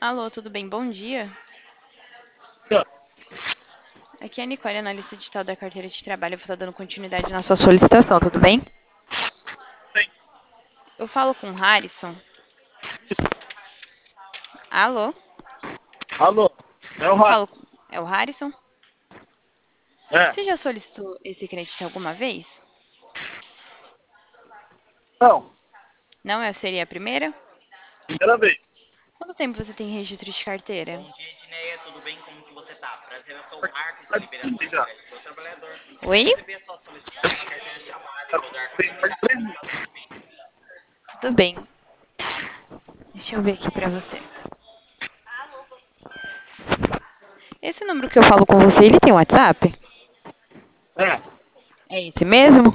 Alô, tudo bem? Bom dia. Aqui é a Nicole, analista digital da carteira de trabalho. Eu vou estar dando continuidade na sua solicitação, tudo bem? Eu falo com o Harrison. Alô? Alô, é o Eu Rádio. falo com... É o Harrison? É. Você já solicitou esse crédito alguma vez? Não, Não, seria a primeira? primeira vez. Quanto tempo você tem registro de carteira? Bom dia, Edneia. Tudo bem? Como que você tá? Prazer, eu sou o Marcos, da Liberação de Já. Crédito do Trabalhador. Oi? Recebi a sua solicitação na carteira chamada para eu dar Tem mais continuidade. 3 meses. Tá tudo bem? Tudo bem. Deixa eu ver aqui pra você. Esse número que eu falo com você, ele tem WhatsApp? É. É esse mesmo?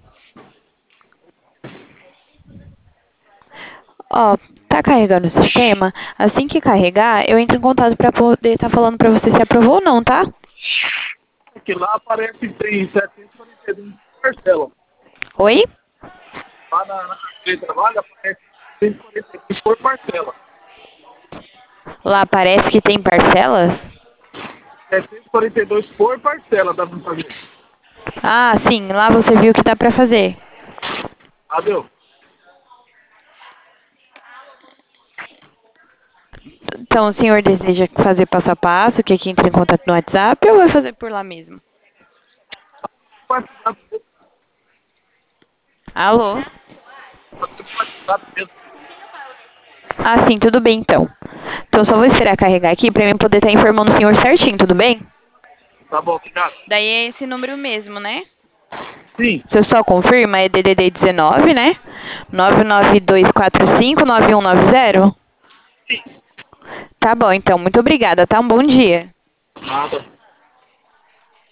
Ó, tá carregando o sistema. Assim que carregar, eu entro em contato pra poder estar falando pra você se aprovou ou não, tá? Que lá aparece que tem 742 parcelas. Oi? Lá na carteira de trabalho aparece 742 por parcela. Lá parece que tem parcelas? 742 por parcela dá pra fazer. Ah, sim, lá você viu que dá pra fazer. Adeus. Então, o senhor deseja fazer passo a passo, que aqui entra em contato no WhatsApp, ou vai fazer por lá mesmo? WhatsApp Alô? mesmo. Ah, sim, tudo bem então. Então, só vou esperar carregar aqui pra mim poder estar informando o senhor certinho, tudo bem? Tá bom, obrigado. Daí é esse número mesmo, né? Sim. Você só confirma, é DDD 19, né? 992459190. Sim. Tá bom, então, muito obrigada, tá? Um bom dia. Nada.